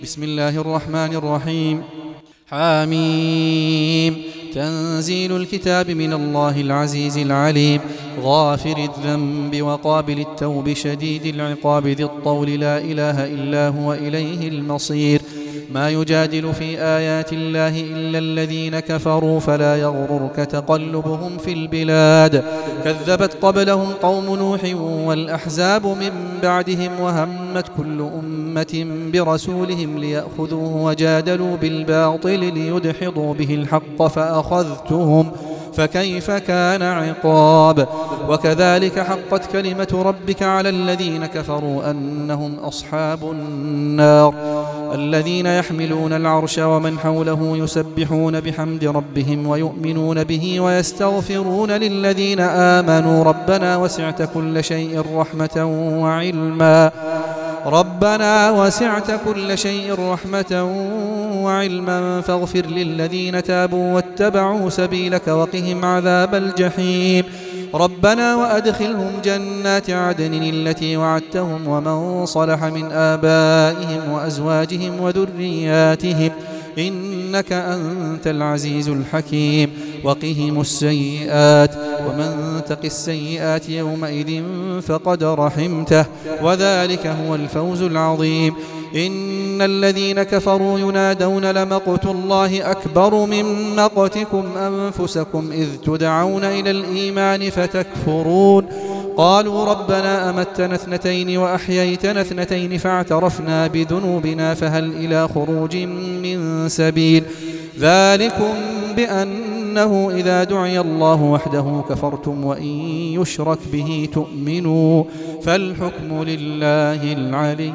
بسم الله الرحمن الرحيم. حاميم. تنزيل الكتاب من الله العزيز العليم، غافر الذنب وقابل التوب شديد العقاب ذي الطول، لا إله إلا هو إليه المصير. ما يجادل في آيات الله إلا الذين كفروا، فلا يغررك تقلبهم في البلاد. كذبت قبلهم قوم نوح والأحزاب من بعدهم، وهمت كل أمة برسولهم ليأخذوه، وجادلوا بالباطل ليدحضوا به الحق فأخذتهم، فكيف كان عقاب. وكذلك حقت كلمة ربك على الذين كفروا أنهم أصحاب النار. الذين يحملون العرش ومن حوله يسبحون بحمد ربهم ويؤمنون به ويستغفرون للذين آمنوا ربنا وسعت كل شيء رحمة وعلما فاغفر للذين تابوا واتبعوا سبيلك وقهم عذاب الجحيم. ربنا وأدخلهم جنات عدن التي وعدتهم ومن صلح من آبائهم وأزواجهم وذرياتهم إنك أنت العزيز الحكيم. وقهم السيئات، ومن تق السيئات يومئذ فقد رحمته، وذلك هو الفوز العظيم. إن الذين كفروا ينادون لمقت الله أكبر من مقتكم أنفسكم إذ تدعون إلى الإيمان فتكفرون. قالوا ربنا أمتنا اثنتين وأحييتنا اثنتين فاعترفنا بذنوبنا فهل إلى خروج من سبيل. ذلكم بأنه إذا دعي الله وحده كفرتم وإن يشرك به تؤمنوا، فالحكم لله العلي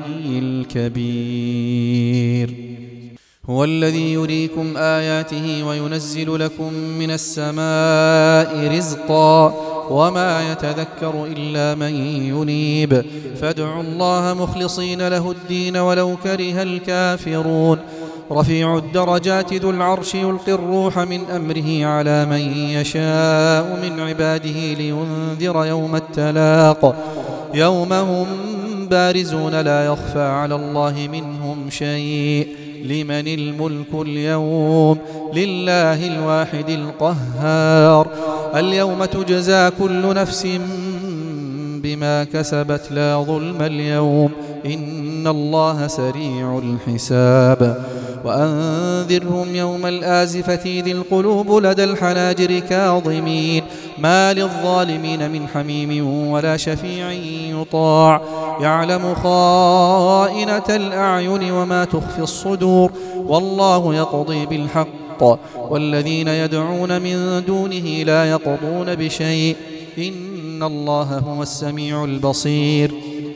الكبير. هو الذي يريكم آياته وينزل لكم من السماء رزقا، وما يتذكر إلا من ينيب. فادعوا الله مخلصين له الدين ولو كره الكافرون. رفيع الدرجات ذو العرش يلقي الروح من أمره على من يشاء من عباده لينذر يوم التلاق. يوم هم بارزون لا يخفى على الله منهم شيء. لمن الملك اليوم؟ لله الواحد القهار. اليوم تجزى كل نفس بما كسبت لا ظلم اليوم، إن الله سريع الحساب. وأنذرهم يوم الآزفة ذي القلوب لدى الحناجر كاظمين، ما للظالمين من حميم ولا شفيع يطاع. يعلم خائنة الأعين وما تخفي الصدور، والله يقضي بالحق، والذين يدعون من دونه لا يقضون بشيء، إن الله هو السميع البصير.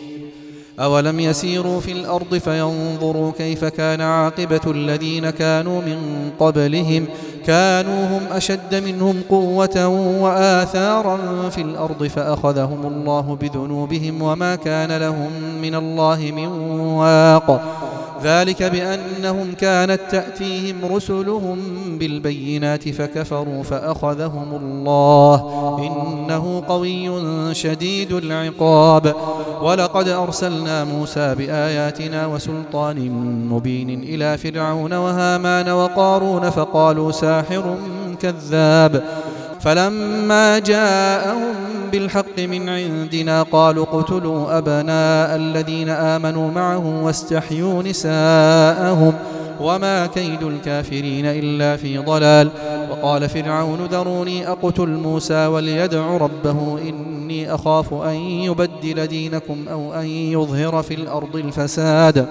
أولم يسيروا في الأرض فينظروا كيف كان عاقبة الذين كانوا من قبلهم، كانوا هم أشد منهم قوة وآثارا في الأرض فأخذهم الله بذنوبهم وما كان لهم من الله من واق. ذلك بأنهم كانت تأتيهم رسلهم بالبينات فكفروا فأخذهم الله، إنه قوي شديد العقاب. ولقد أرسلنا موسى بآياتنا وسلطان مبين إلى فرعون وهامان وقارون فقالوا ساحر كذاب. فلما جاءهم بالحق من عندنا قالوا اقتلوا أبناء الذين آمنوا معه واستحيوا نساءهم وما كيد الكافرين إلا في ضلال. وقال فرعون ذروني أقتل موسى وليدع ربه إني أخاف أن يبدل دينكم أو أن يظهر في الأرض الفساد.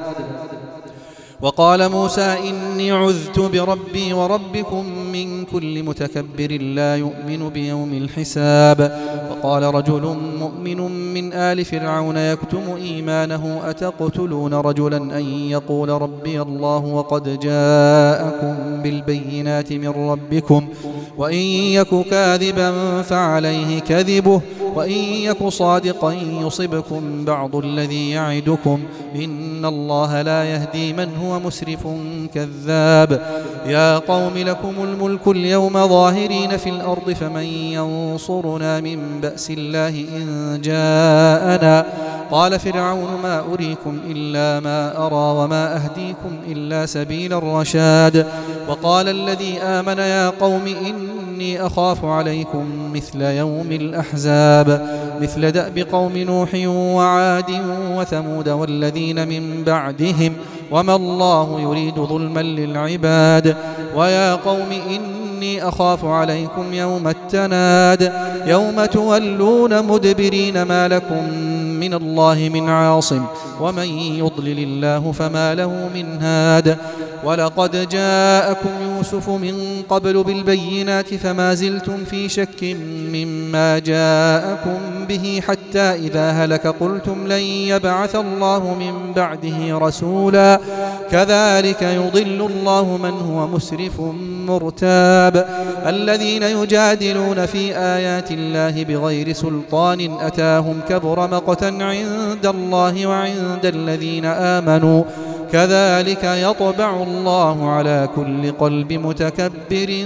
وقال موسى إني عذت بربي وربكم من كل متكبر لا يؤمن بيوم الحساب. وقال رجل مؤمن من آل فرعون يكتم إيمانه أتقتلون رجلا أن يقول ربي الله وقد جاءكم بالبينات من ربكم وإن يك كاذبا فعليه كذبه وإن يك صادقا يصبكم بعض الذي يعدكم إن الله لا يهدي من هو مسرف كذاب. يا قوم لكم الملك اليوم ظاهرين في الأرض فمن ينصرنا من بأس الله إن جاءنا قال فرعون ما أريكم إلا ما أرى وما أهديكم إلا سبيل الرشاد. وقال الذي آمن يا قوم إني أخاف عليكم مثل يوم الأحزاب مثل دأب قوم نوح وعاد وثمود والذين من بعدهم وما الله يريد ظلما للعباد. ويا قوم إني أخاف عليكم يوم التناد يوم تولون مدبرين ما لكم من الله من عاصم ومن يضلل الله فما له من هاد. ولقد جاءكم يوسف من قبل بالبينات فما زلتم في شك مما جاءكم به حتى إذا هلك قلتم لن يبعث الله من بعده رسولا كذلك يضل الله من هو مسرف مرتاب. الذين يجادلون في آيات الله بغير سلطان أتاهم كبر مقتا عند الله وعند الذين آمنوا كذلك يطبع الله على كل قلب متكبر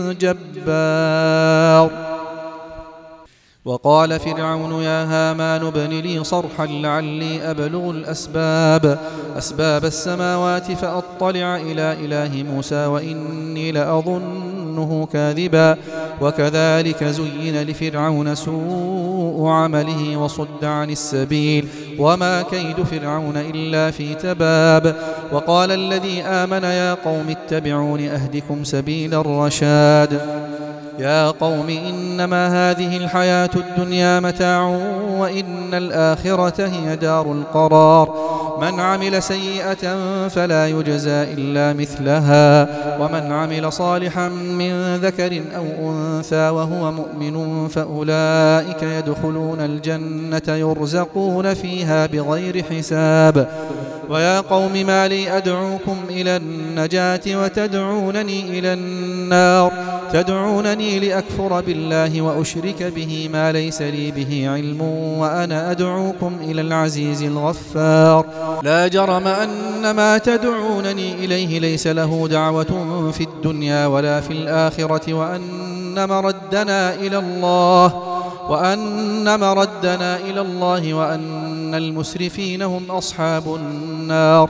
جبار. وقال فرعون يا هامان ابن لي صرحا لعلي أبلغ أسباب السماوات فأطلع إلى إله موسى وإني لأظنه كاذبا. وكذلك زين لفرعون سوء عمله وصد عن السبيل وما كيد فرعون إلا في تباب. وقال الذي آمن يا قوم اتبعون أهدكم سبيل الرشاد. يا قوم إنما هذه الحياة الدنيا متاع وإن الآخرة هي دار القرار. من عمل سيئة فلا يجزى إلا مثلها ومن عمل صالحا من ذكر أو أنثى وهو مؤمن فأولئك يدخلون الجنة يرزقون فيها بغير حساب. ويا قوم ما لي أدعوكم إلى النجاة وتدعونني إلى النار تدعونني لأكفر بالله وأشرك به ما ليس لي به علم وأنا أدعوكم إلى العزيز الغفار. لا جرم أن ما تدعونني إليه ليس له دعوة في الدنيا ولا في الآخرة وأن مردنا إلى الله وأن المسرفين هم أصحاب النار.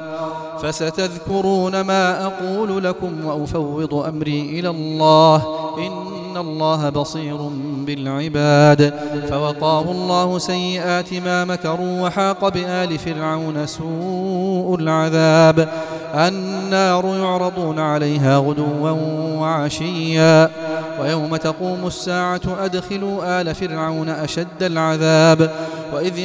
فستذكرون ما أقول لكم وأفوض أمري إلى الله إن الله بصير بالعباد. فوقاه الله سيئات ما مكروا وحاق بآل فرعون سوء العذاب. النار يعرضون عليها غدوا وعشيا ويوم تقوم الساعة أدخلوا آل فرعون أشد العذاب. وإذ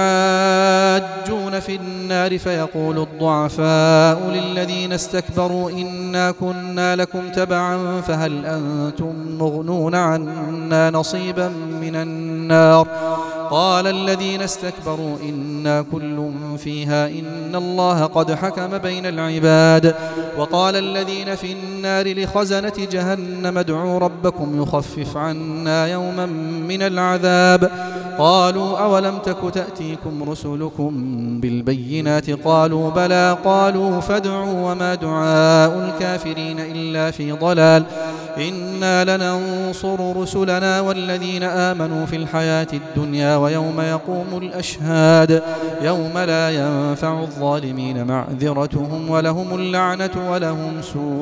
يتحاجون في النار فيقول الضعفاء للذين استكبروا إنا كنا لكم تبعا فهل أنتم مغنون عنا نصيبا من النار. قال الذين استكبروا إنا كل فيها إن الله قد حكم بين العباد. وقال الذين في النار لخزنة جهنم ادعوا ربكم يخفف عنا يوما من العذاب. قالوا أولم تك تأتيكم رسلكم بالبينات قالوا بلى قالوا فادعوا وما دعاء الكافرين إلا في ضلال. إنا لننصر رسلنا والذين آمنوا في الحياة الدنيا ويوم يقوم الأشهاد يوم لا ينفع الظالمين معذرتهم ولهم اللعنة ولهم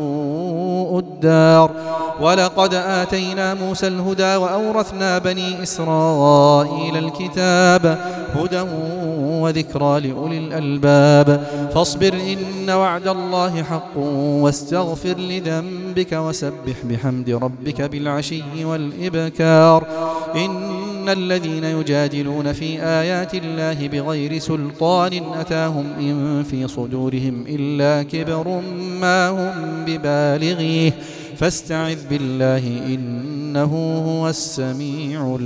سوء الدار. ولقد آتينا موسى الهدى وأورثنا بني إسرائيل الكتاب هدى وذكرى لأولي الألباب. فاصبر إن وعد الله حق واستغفر لذنبك وسبح بحمد ربك بالعشي والإبكار. إن الذين يجادلون في آيات الله بغير سلطان أتاهم إن في صدورهم إلا كبر ما هم ببالغيه فاستعذ بالله إنه هو السميع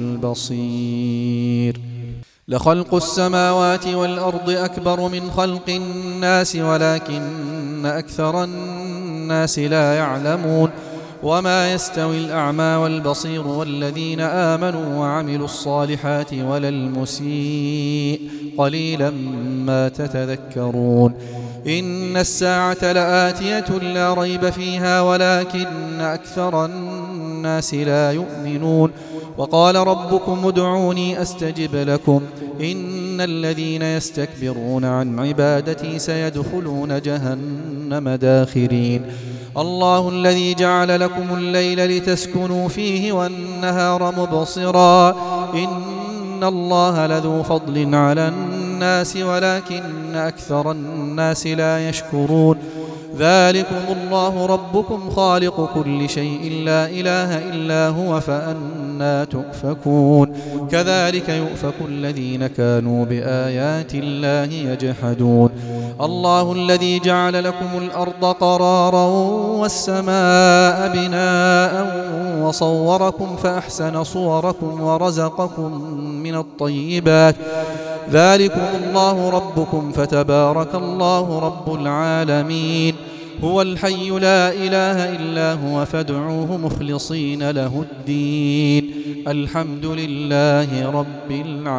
البصير. لخلق السماوات والأرض أكبر من خلق الناس ولكن أكثر الناس لا يعلمون. وما يستوي الأعمى والبصير والذين آمنوا وعملوا الصالحات ولا المسيء قليلا ما تتذكرون. إن الساعة لآتية لا ريب فيها ولكن أكثر الناس لا يؤمنون. وقال ربكم ادعوني أستجب لكم إن إن الذين يستكبرون عن عبادتي سيدخلون جهنم داخرين الله الذي جعل لكم الليل لتسكنوا فيه والنهار مبصرا إن الله لذو فضل على الناس ولكن أكثر الناس لا يشكرون ذلكم الله ربكم خالق كل شيء لا إله إلا هو فأنى تؤفكون كذلك يؤفك الذين كانوا بآيات الله يجحدون الله الذي جعل لكم الأرض قرارا والسماء بناء وصوركم فأحسن صوركم ورزقكم من الطيبات ذلكم الله ربكم فتبارك الله رب العالمين هو الحي لا إله إلا هو فادعوه مخلصين له الدين الحمد لله رب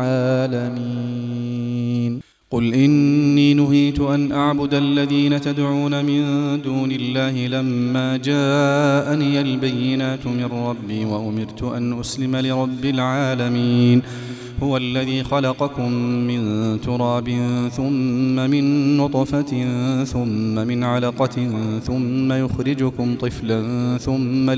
العالمين قل إني نهيت أن أعبد الذين تدعون من دون الله لما جاءني البينات من ربي وأمرت أن أسلم لرب العالمين هو الذي خلقكم من تراب ثم من نطفة ثم من علقة ثم يخرجكم طفلا ثم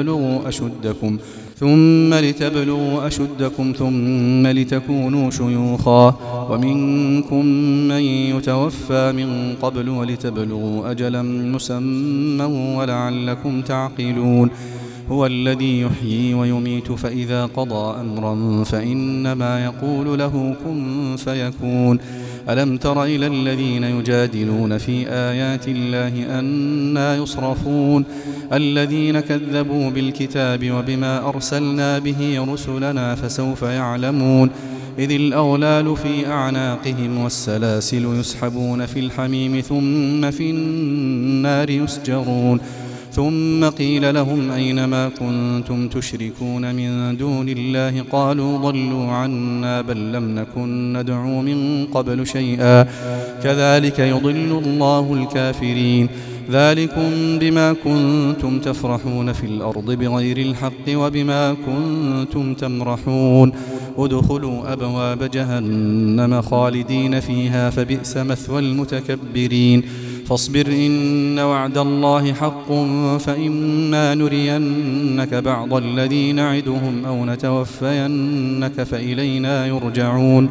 لتبلغوا أشدكم ثم لتكونوا شيوخا ومنكم من يتوفى من قبل ولتبلغوا أجلا مسمى ولعلكم تعقلون هو الذي يحيي ويميت فإذا قضى أمرا فإنما يقول له كن فيكون ألم تر إلى الذين يجادلون في آيات الله أنى يصرفون الذين كذبوا بالكتاب وبما أرسلنا به رسلنا فسوف يعلمون إذ الأغلال في أعناقهم والسلاسل يسحبون في الحميم ثم في النار يسجرون ثم قيل لهم أين ما كنتم تشركون من دون الله قالوا ضلوا عنا بل لم نكن ندعو من قبل شيئا كذلك يضل الله الكافرين ذلكم بما كنتم تفرحون في الأرض بغير الحق وبما كنتم تمرحون ادخلوا أبواب جهنم خالدين فيها فبئس مثوى المتكبرين فاصبر إن وعد الله حق فإما نرينك بعض الذي نعدهم أو نتوفينك فإلينا يرجعون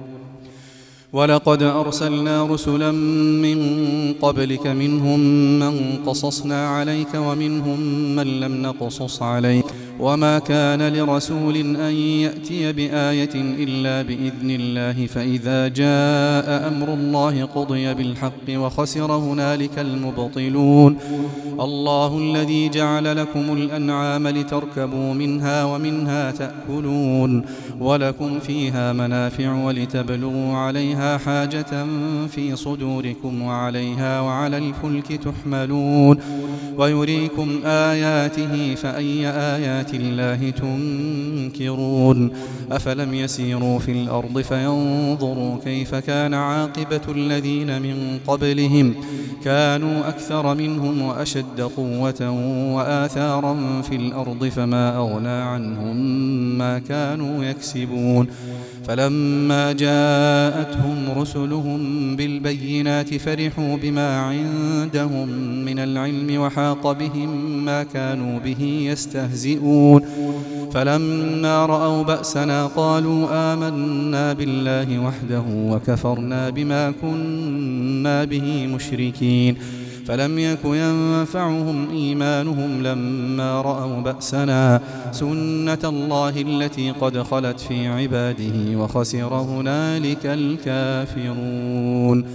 ولقد أرسلنا رسلا من قبلك منهم من قصصنا عليك ومنهم من لم نقصص عليك وما كان لرسول أن يأتي بآية إلا بإذن الله فإذا جاء أمر الله قضي بالحق وخسر هنالك المبطلون الله الذي جعل لكم الأنعام لتركبوا منها ومنها تأكلون ولكم فيها منافع ولتبلغوا عليها حاجة في صدوركم وعليها وعلى الفلك تحملون ويريكم آياته فأي آيات الله تنكرون أفلم يسيروا في الأرض فينظروا كيف كان عاقبة الذين من قبلهم كانوا أكثر منهم وأشد قوة وآثارا في الأرض فما أغنى عنهم ما كانوا يكسبون فلما جاءتهم رسلهم بالبينات فرحوا بما عندهم من العلم وحاق بهم ما كانوا به يستهزئون فلما رأوا بأسنا قالوا آمنا بالله وحده وكفرنا بما كنا به مشركين فلم يك ينفعهم إيمانهم لما رأوا بأسنا سنة الله التي قد خلت في عباده وخسر هنالك الكافرون